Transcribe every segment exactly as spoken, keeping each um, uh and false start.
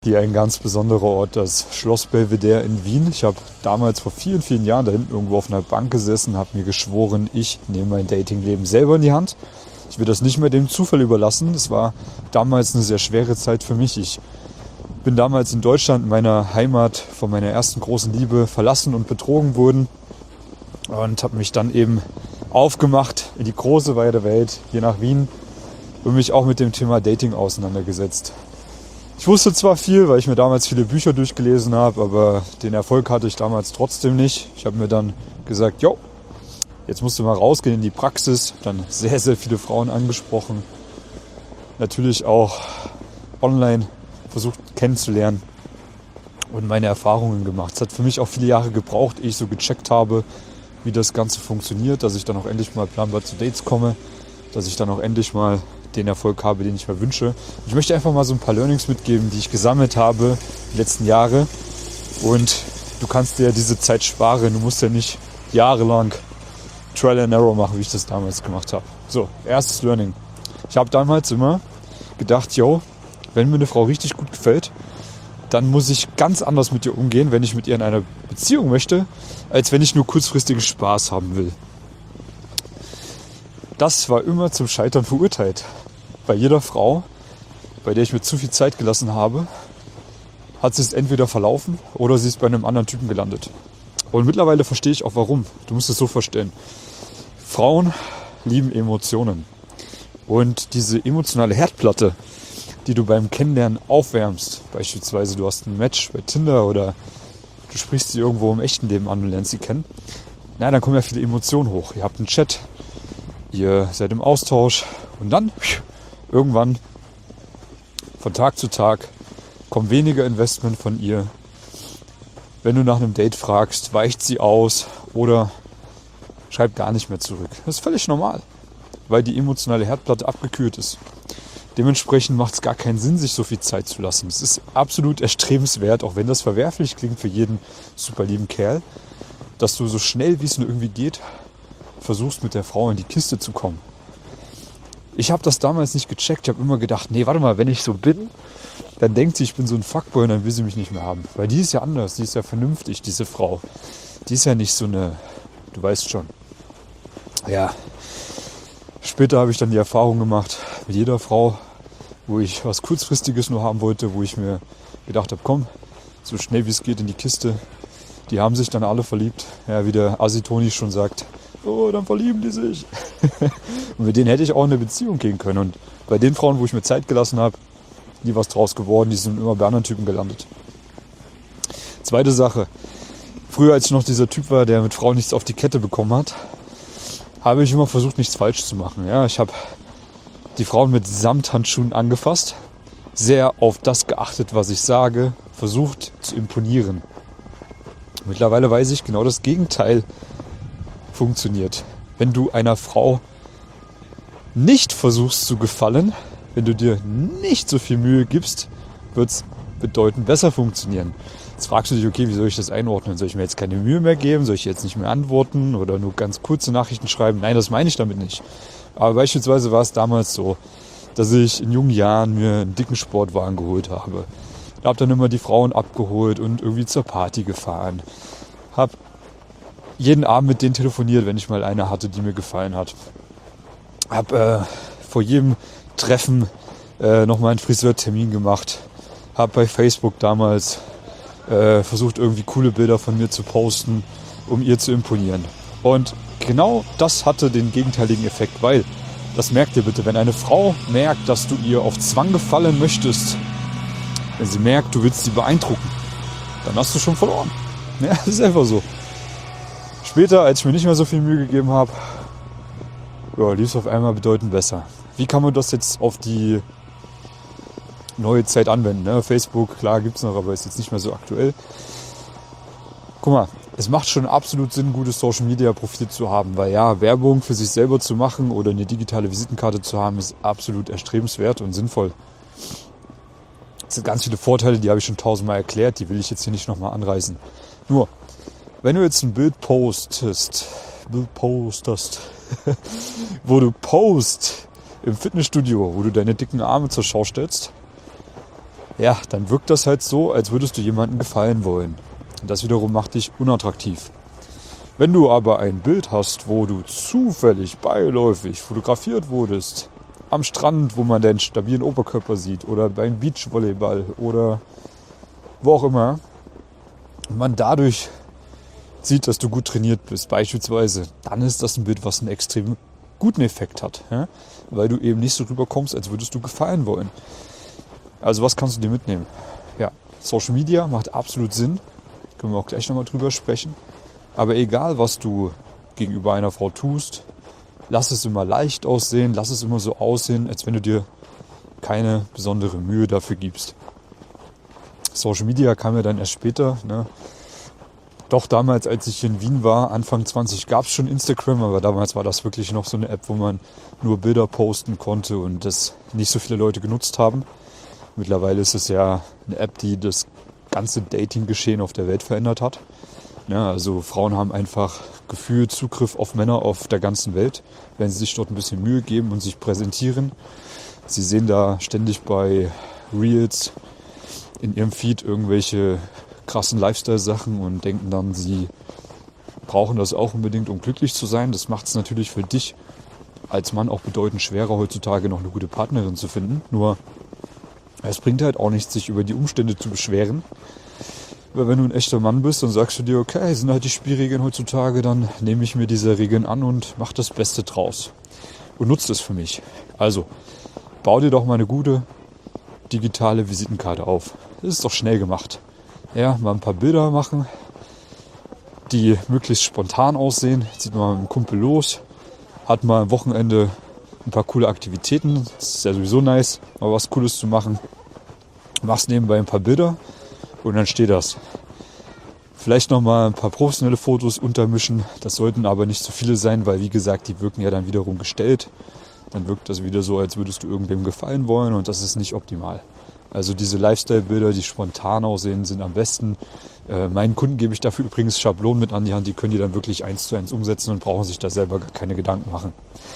Hier ein ganz besonderer Ort, das Schloss Belvedere in Wien. Ich habe damals vor vielen, vielen Jahren da hinten irgendwo auf einer Bank gesessen, habe mir geschworen, ich nehme mein Datingleben selber in die Hand. Ich will das nicht mehr dem Zufall überlassen. Es war damals eine sehr schwere Zeit für mich. Ich bin damals in Deutschland, in meiner Heimat, von meiner ersten großen Liebe verlassen und betrogen worden und habe mich dann eben aufgemacht in die große, weite Welt, hier nach Wien, und mich auch mit dem Thema Dating auseinandergesetzt. Ich wusste zwar viel, weil ich mir damals viele Bücher durchgelesen habe, aber den Erfolg hatte ich damals trotzdem nicht. Ich habe mir dann gesagt, jo, jetzt musst du mal rausgehen in die Praxis. Dann sehr, sehr viele Frauen angesprochen. Natürlich auch online versucht kennenzulernen und meine Erfahrungen gemacht. Es hat für mich auch viele Jahre gebraucht, ehe ich so gecheckt habe, wie das Ganze funktioniert, dass ich dann auch endlich mal planbar zu Dates komme, dass ich dann auch endlich mal den Erfolg habe, den ich mir wünsche. Ich möchte einfach mal so ein paar Learnings mitgeben, die ich gesammelt habe die letzten Jahre. Und du kannst dir diese Zeit sparen. Du musst ja nicht jahrelang Trial and Error machen, wie ich das damals gemacht habe. So, erstes Learning. Ich habe damals immer gedacht, yo, wenn mir eine Frau richtig gut gefällt, dann muss ich ganz anders mit ihr umgehen, wenn ich mit ihr in einer Beziehung möchte, als wenn ich nur kurzfristigen Spaß haben will. Das war immer zum Scheitern verurteilt. Bei jeder Frau, bei der ich mir zu viel Zeit gelassen habe, hat sie es entweder verlaufen oder sie ist bei einem anderen Typen gelandet. Und mittlerweile verstehe ich auch warum. Du musst es so verstehen. Frauen lieben Emotionen. Und diese emotionale Herdplatte, die du beim Kennenlernen aufwärmst, beispielsweise du hast ein Match bei Tinder oder du sprichst sie irgendwo im echten Leben an und lernst sie kennen, na, dann kommen ja viele Emotionen hoch. Ihr habt einen Chat, ihr seid im Austausch und dann irgendwann von Tag zu Tag kommt weniger Investment von ihr. Wenn du nach einem Date fragst, weicht sie aus oder schreibt gar nicht mehr zurück. Das ist völlig normal, weil die emotionale Herdplatte abgekühlt ist. Dementsprechend macht es gar keinen Sinn, sich so viel Zeit zu lassen. Es ist absolut erstrebenswert, auch wenn das verwerflich klingt für jeden super lieben Kerl, dass du so schnell wie es nur irgendwie geht, versuchst mit der Frau in die Kiste zu kommen. Ich habe das damals nicht gecheckt. Ich habe immer gedacht, nee, warte mal, wenn ich so bin, dann denkt sie, ich bin so ein Fuckboy und dann will sie mich nicht mehr haben. Weil die ist ja anders, die ist ja vernünftig, diese Frau. Die ist ja nicht so eine, du weißt schon. Ja, später habe ich dann die Erfahrung gemacht mit jeder Frau, wo ich was Kurzfristiges nur haben wollte, wo ich mir gedacht habe, komm, so schnell wie es geht in die Kiste. Die haben sich dann alle verliebt. Ja, wie der Assi-Toni schon sagt, oh, dann verlieben die sich. Und mit denen hätte ich auch in eine Beziehung gehen können. Und bei den Frauen, wo ich mir Zeit gelassen habe, nie was draus geworden. Die sind immer bei anderen Typen gelandet. Zweite Sache. Früher, als ich noch dieser Typ war, der mit Frauen nichts auf die Kette bekommen hat, habe ich immer versucht, nichts falsch zu machen. Ja, ich habe die Frauen mit Samthandschuhen angefasst, sehr auf das geachtet, was ich sage, versucht zu imponieren. Mittlerweile weiß ich, genau das Gegenteil funktioniert. Wenn du einer Frau nicht versuchst zu gefallen, wenn du dir nicht so viel Mühe gibst, wird es bedeutend besser funktionieren. Jetzt fragst du dich, okay, wie soll ich das einordnen? Soll ich mir jetzt keine Mühe mehr geben? Soll ich jetzt nicht mehr antworten oder nur ganz kurze Nachrichten schreiben? Nein, das meine ich damit nicht. Aber beispielsweise war es damals so, dass ich in jungen Jahren mir einen dicken Sportwagen geholt habe. Ich habe dann immer die Frauen abgeholt und irgendwie zur Party gefahren. Habe jeden Abend mit denen telefoniert, wenn ich mal eine hatte, die mir gefallen hat. Habe äh, vor jedem Treffen äh, nochmal einen Friseurtermin gemacht. Habe bei Facebook damals äh, versucht, irgendwie coole Bilder von mir zu posten, um ihr zu imponieren. Und genau das hatte den gegenteiligen Effekt, weil, das merkt ihr bitte, wenn eine Frau merkt, dass du ihr auf Zwang gefallen möchtest, wenn sie merkt, du willst sie beeindrucken, dann hast du schon verloren. Ja, das ist einfach so. Später, als ich mir nicht mehr so viel Mühe gegeben habe, ja, lief es auf einmal bedeutend besser. Wie kann man das jetzt auf die neue Zeit anwenden? Ne? Facebook, klar, gibt es noch, aber ist jetzt nicht mehr so aktuell. Guck mal, es macht schon absolut Sinn, ein gutes Social-Media-Profil zu haben, weil ja, Werbung für sich selber zu machen oder eine digitale Visitenkarte zu haben, ist absolut erstrebenswert und sinnvoll. Es sind ganz viele Vorteile, die habe ich schon tausendmal erklärt, die will ich jetzt hier nicht nochmal anreißen. Nur, wenn du jetzt ein Bild postest, Bild postest, wo du post im Fitnessstudio, wo du deine dicken Arme zur Schau stellst, ja, dann wirkt das halt so, als würdest du jemandem gefallen wollen. Und das wiederum macht dich unattraktiv. Wenn du aber ein Bild hast, wo du zufällig beiläufig fotografiert wurdest, am Strand, wo man deinen stabilen Oberkörper sieht, oder beim Beachvolleyball oder wo auch immer, und man dadurch sieht, dass du gut trainiert bist, beispielsweise, dann ist das ein Bild, was einen extrem guten Effekt hat, ja? Weil du eben nicht so rüberkommst, als würdest du gefallen wollen. Also was kannst du dir mitnehmen? Ja, Social Media macht absolut Sinn, können wir auch gleich nochmal drüber sprechen. Aber egal, was du gegenüber einer Frau tust, lass es immer leicht aussehen, lass es immer so aussehen, als wenn du dir keine besondere Mühe dafür gibst. Social Media kam ja dann erst später, ne? Doch damals, als ich in Wien war, Anfang zwanzig, gab es schon Instagram, aber damals war das wirklich noch so eine App, wo man nur Bilder posten konnte und das nicht so viele Leute genutzt haben. Mittlerweile ist es ja eine App, die das ganze Dating-Geschehen auf der Welt verändert hat. Ja, also Frauen haben einfach gefühlt Zugriff auf Männer auf der ganzen Welt, wenn sie sich dort ein bisschen Mühe geben und sich präsentieren. Sie sehen da ständig bei Reels in ihrem Feed irgendwelche krassen Lifestyle-Sachen und denken dann, sie brauchen das auch unbedingt, um glücklich zu sein. Das macht es natürlich für dich als Mann auch bedeutend schwerer, heutzutage noch eine gute Partnerin zu finden. Nur es bringt halt auch nichts, sich über die Umstände zu beschweren. Weil wenn du ein echter Mann bist, dann sagst du dir, okay, sind halt die Spielregeln heutzutage, dann nehme ich mir diese Regeln an und mach das Beste draus. Und nutzt es für mich. Also, bau dir doch mal eine gute digitale Visitenkarte auf. Das ist doch schnell gemacht. Ja, mal ein paar Bilder machen, die möglichst spontan aussehen. Zieht mal mit einem Kumpel los, hat mal am Wochenende ein paar coole Aktivitäten. Das ist ja sowieso nice, mal was Cooles zu machen. Machst nebenbei ein paar Bilder. Und dann steht das. Vielleicht nochmal ein paar professionelle Fotos untermischen. Das sollten aber nicht so viele sein, weil wie gesagt, die wirken ja dann wiederum gestellt. Dann wirkt das wieder so, als würdest du irgendwem gefallen wollen und das ist nicht optimal. Also diese Lifestyle-Bilder, die spontan aussehen, sind am besten. Äh, meinen Kunden gebe ich dafür übrigens Schablonen mit an die Hand, die können die dann wirklich eins zu eins umsetzen und brauchen sich da selber gar keine Gedanken machen.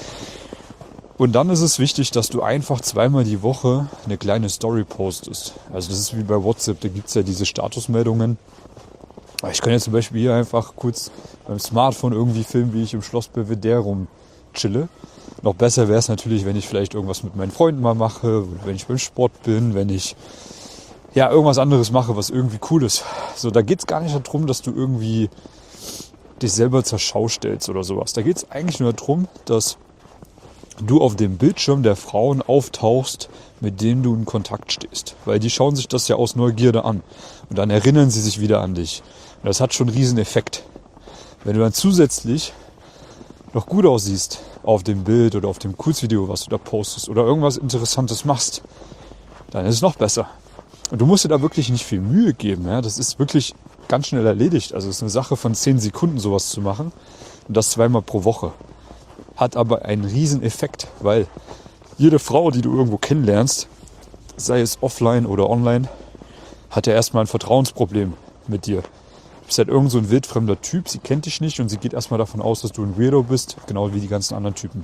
Und dann ist es wichtig, dass du einfach zweimal die Woche eine kleine Story postest. Also das ist wie bei WhatsApp, da gibt es ja diese Statusmeldungen. Ich kann jetzt zum Beispiel hier einfach kurz beim Smartphone irgendwie filmen, wie ich im Schloss Belvedere rumchille. Noch besser wäre es natürlich, wenn ich vielleicht irgendwas mit meinen Freunden mal mache, wenn ich beim Sport bin, wenn ich ja irgendwas anderes mache, was irgendwie cool ist. So, da geht es gar nicht darum, dass du irgendwie dich selber zur Schau stellst oder sowas. Da geht es eigentlich nur darum, dass du auf dem Bildschirm der Frauen auftauchst, mit denen du in Kontakt stehst. Weil die schauen sich das ja aus Neugierde an. Und dann erinnern sie sich wieder an dich. Und das hat schon einen riesen Effekt. Wenn du dann zusätzlich noch gut aussiehst auf dem Bild oder auf dem Kurzvideo, was du da postest oder irgendwas Interessantes machst, dann ist es noch besser. Und du musst dir da wirklich nicht viel Mühe geben. Ja? Das ist wirklich ganz schnell erledigt. Also es ist eine Sache von zehn Sekunden, sowas zu machen. Und das zweimal pro Woche. Hat aber einen riesen Effekt, weil jede Frau, die du irgendwo kennenlernst, sei es offline oder online, hat ja erstmal ein Vertrauensproblem mit dir. Du bist halt irgend so ein wildfremder Typ, sie kennt dich nicht und sie geht erstmal davon aus, dass du ein Weirdo bist, genau wie die ganzen anderen Typen.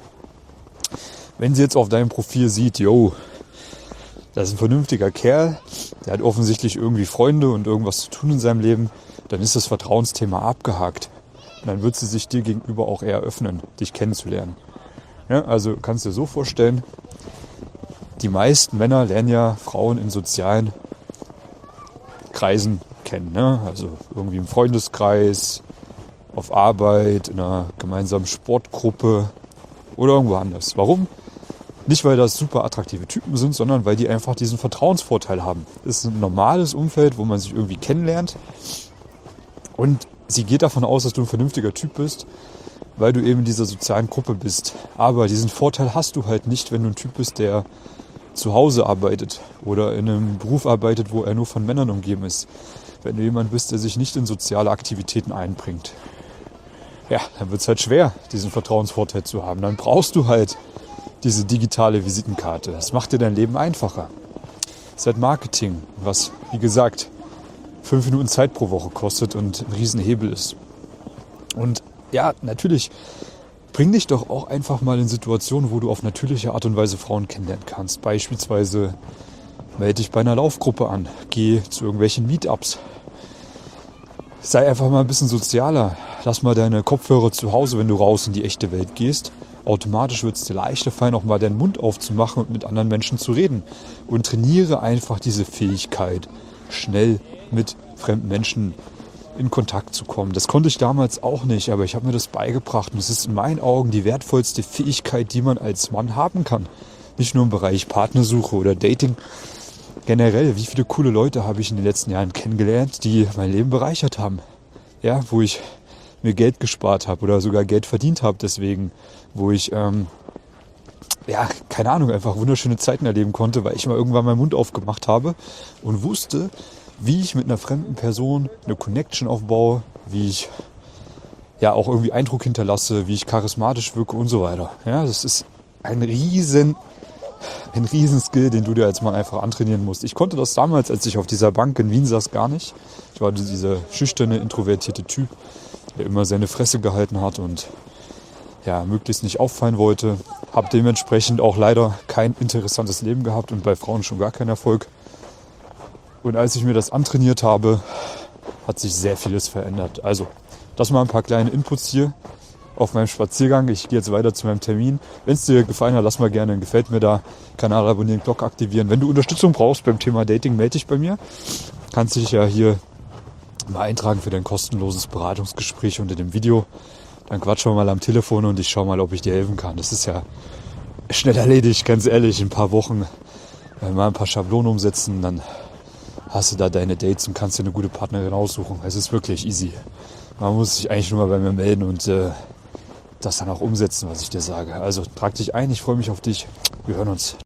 Wenn sie jetzt auf deinem Profil sieht, yo, das ist ein vernünftiger Kerl, der hat offensichtlich irgendwie Freunde und irgendwas zu tun in seinem Leben, dann ist das Vertrauensthema abgehakt. Und dann wird sie sich dir gegenüber auch eher öffnen, dich kennenzulernen. Ja, also kannst du dir so vorstellen, die meisten Männer lernen ja Frauen in sozialen Kreisen kennen. Ne? Also irgendwie im Freundeskreis, auf Arbeit, in einer gemeinsamen Sportgruppe oder irgendwo anders. Warum? Nicht, weil das super attraktive Typen sind, sondern weil die einfach diesen Vertrauensvorteil haben. Es ist ein normales Umfeld, wo man sich irgendwie kennenlernt und sie geht davon aus, dass du ein vernünftiger Typ bist, weil du eben in dieser sozialen Gruppe bist. Aber diesen Vorteil hast du halt nicht, wenn du ein Typ bist, der zu Hause arbeitet oder in einem Beruf arbeitet, wo er nur von Männern umgeben ist. Wenn du jemand bist, der sich nicht in soziale Aktivitäten einbringt. Ja, dann wird es halt schwer, diesen Vertrauensvorteil zu haben. Dann brauchst du halt diese digitale Visitenkarte. Das macht dir dein Leben einfacher. Das ist halt Marketing, was, wie gesagt, fünf Minuten Zeit pro Woche kostet und ein Riesenhebel ist. Und ja, natürlich, bring dich doch auch einfach mal in Situationen, wo du auf natürliche Art und Weise Frauen kennenlernen kannst. Beispielsweise Melde dich bei einer Laufgruppe an. Geh zu irgendwelchen Meetups. Sei einfach mal ein bisschen sozialer. Lass mal deine Kopfhörer zu Hause, wenn du raus in die echte Welt gehst. Automatisch wird es dir leichter fallen, auch mal deinen Mund aufzumachen und mit anderen Menschen zu reden. Und trainiere einfach diese Fähigkeit, schnell mit fremden Menschen in Kontakt zu kommen. Das konnte ich damals auch nicht, aber ich habe mir das beigebracht. Und es ist in meinen Augen die wertvollste Fähigkeit, die man als Mann haben kann. Nicht nur im Bereich Partnersuche oder Dating. Generell, wie viele coole Leute habe ich in den letzten Jahren kennengelernt, die mein Leben bereichert haben. Ja, wo ich mir Geld gespart habe oder sogar Geld verdient habe deswegen. Wo ich, ähm, ja, keine Ahnung, einfach wunderschöne Zeiten erleben konnte, weil ich mal irgendwann meinen Mund aufgemacht habe und wusste, wie ich mit einer fremden Person eine Connection aufbaue, wie ich ja auch irgendwie Eindruck hinterlasse, wie ich charismatisch wirke und so weiter. Ja, das ist ein riesen Ein Riesenskill, den du dir als Mann einfach antrainieren musst. Ich konnte das damals, als ich auf dieser Bank in Wien saß, gar nicht. Ich war dieser schüchterne, introvertierte Typ, der immer seine Fresse gehalten hat und ja, möglichst nicht auffallen wollte. Habe dementsprechend auch leider kein interessantes Leben gehabt und bei Frauen schon gar keinen Erfolg. Und als ich mir das antrainiert habe, hat sich sehr vieles verändert. Also, das mal ein paar kleine Inputs hier auf meinem Spaziergang. Ich gehe jetzt weiter zu meinem Termin. Wenn es dir gefallen hat, lass mal gerne ein Gefällt mir da. Kanal abonnieren, Glocke aktivieren. Wenn du Unterstützung brauchst beim Thema Dating, melde dich bei mir. Kannst dich ja hier mal eintragen für dein kostenloses Beratungsgespräch unter dem Video. Dann quatschen wir mal am Telefon und ich schaue mal, ob ich dir helfen kann. Das ist ja schnell erledigt, ganz ehrlich. In ein paar Wochen äh, mal ein paar Schablonen umsetzen, dann hast du da deine Dates und kannst dir eine gute Partnerin aussuchen. Es ist wirklich easy. Man muss sich eigentlich nur mal bei mir melden und äh, das dann auch umsetzen, was ich dir sage. Also trag dich ein, ich freue mich auf dich. Wir hören uns.